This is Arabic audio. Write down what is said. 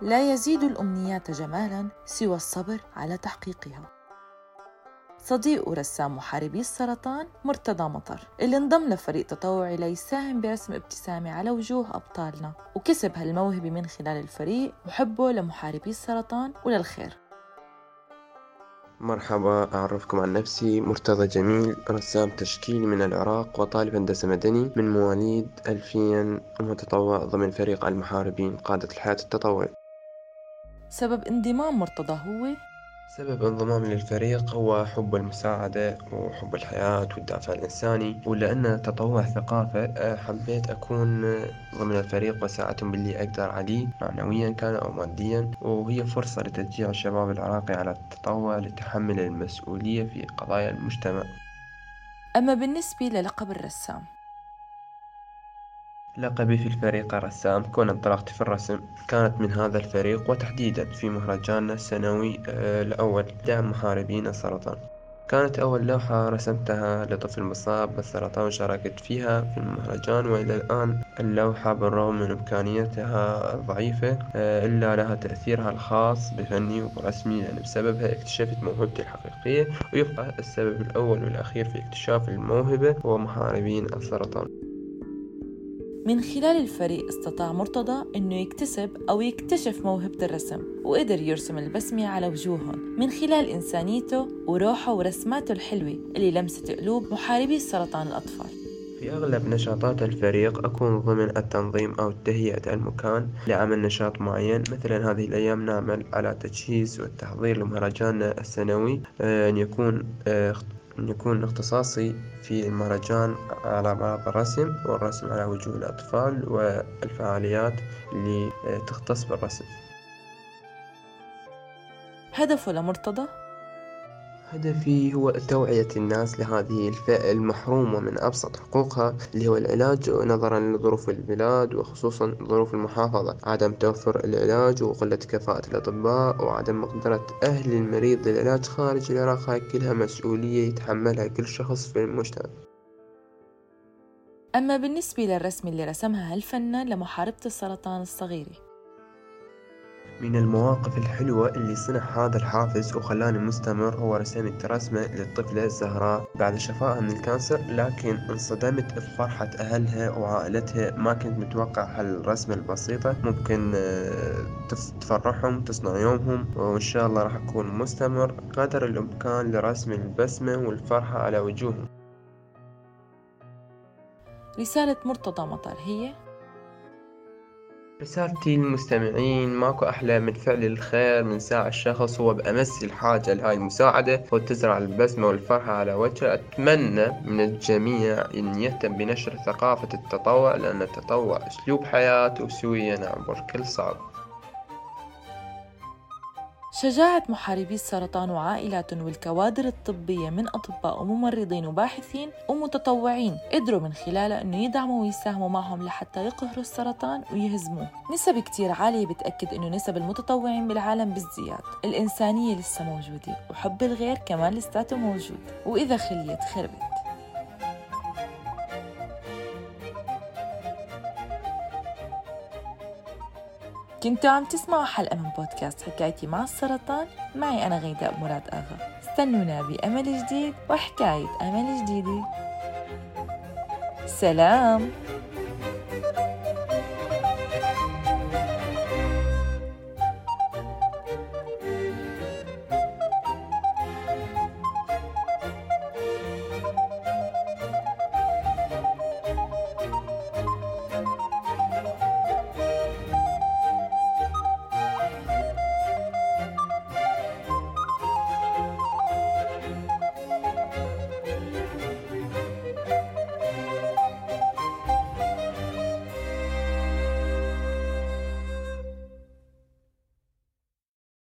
لا يزيد الأمنيات جمالاً سوى الصبر على تحقيقها. صديق ورسام محاربي السرطان مرتضى مطر اللي انضم لفريق تطوعي ليساهم برسم ابتسامة على وجوه أبطالنا، وكسب هالموهبة من خلال الفريق وحبه لمحاربي السرطان وللخير. مرحبا، أعرفكم عن نفسي. مرتضى جميل، رسام تشكيلي من العراق وطالب هندسة مدني من مواليد 2000، ومتطوع ضمن فريق المحاربين قادة الحياة التطوعي. سبب انضمام مرتضى هو سبب انضمامي للفريق هو حب المساعدة وحب الحياة والدافع الإنساني، ولأن التطوع ثقافة حبيت أكون ضمن الفريق وساعدهم باللي أقدر عليه معنويا كان أو ماديا، وهي فرصة لتشجيع الشباب العراقي على التطوع لتحمل المسؤولية في قضايا المجتمع. أما بالنسبة للقب الرسام، لقبي في الفريق رسام كون انطلاقتي في الرسم كانت من هذا الفريق، وتحديدا في مهرجاننا السنوي الأول دعم محاربين السرطان. كانت أول لوحة رسمتها لطفل مصاب بالسرطان وشاركت فيها في المهرجان، وإلى الآن اللوحة بالرغم من إمكانياتها الضعيفة إلا لها تأثيرها الخاص بفني وبرسمي، لأن بسببها اكتشفت موهبتي الحقيقية. ويبقى السبب الأول والأخير في اكتشاف الموهبة هو محاربين السرطان. من خلال الفريق استطاع مرتضى إنه يكتسب أو يكتشف موهبة الرسم، وقدر يرسم البسمة على وجوههم من خلال إنسانيته وروحه ورسماته الحلوة اللي لمست قلوب محاربي سرطان الأطفال. في أغلب نشاطات الفريق أكون ضمن التنظيم أو تهيئة المكان لعمل نشاط معين. مثلا هذه الأيام نعمل على تجهيز والتحضير لمهرجاننا السنوي، أن يكون اختصاصي في المهرجان على بعض الرسم والرسم على وجوه الأطفال والفعاليات اللي تختص بالرسم. هدفه لمرتضى هدفي هو توعية الناس لهذه الفئة المحرومة من أبسط حقوقها اللي هو العلاج، نظرا لظروف البلاد وخصوصا ظروف المحافظة، عدم توفر العلاج وقلة كفاءة الأطباء وعدم مقدرة أهل المريض للعلاج خارج العراق. هاي كلها مسؤولية يتحملها كل شخص في المجتمع. أما بالنسبة للرسم اللي رسمها هالفنان لمحاربة السرطان الصغيرة، من المواقف الحلوة اللي صنع هذا الحافز وخلاني مستمر هو رسمت رسمة للطفلة الزهراء بعد شفائها من الكانسر، لكن انصدمت بفرحة أهلها وعائلتها. ما كنت متوقع هالرسمة البسيطة ممكن تفرحهم تصنع يومهم، وإن شاء الله راح أكون مستمر قدر الإمكان لرسم البسمة والفرحة على وجوههم. رسالة مرتضى مطر هي رسالتي للمستمعين: ماكو أحلى من فعل الخير من ساعة الشخص هو بأمس الحاجة لهاي المساعدة وتزرع البسمة والفرحة على وجهه. أتمنى من الجميع أن يهتم بنشر ثقافة التطوع، لأن التطوع أسلوب حياة وسوية نعبر كل صعب. شجاعة محاربي السرطان وعائلاتهم والكوادر الطبية من أطباء وممرضين وباحثين ومتطوعين قدروا من خلالها أنه يدعموا ويساهموا معهم لحتى يقهروا السرطان ويهزموه. نسب كتير عالية بتأكد أنه نسب المتطوعين بالعالم بالزياد. الإنسانية لسه موجودة وحب الغير كمان لساته موجود، وإذا خليت خربت. كنتوا عم تسمعوا حلقة من بودكاست حكايتي مع السرطان، معي أنا غيداء مراد آغا. استنونا بأمل جديد وحكاية أمل جديدة. سلام.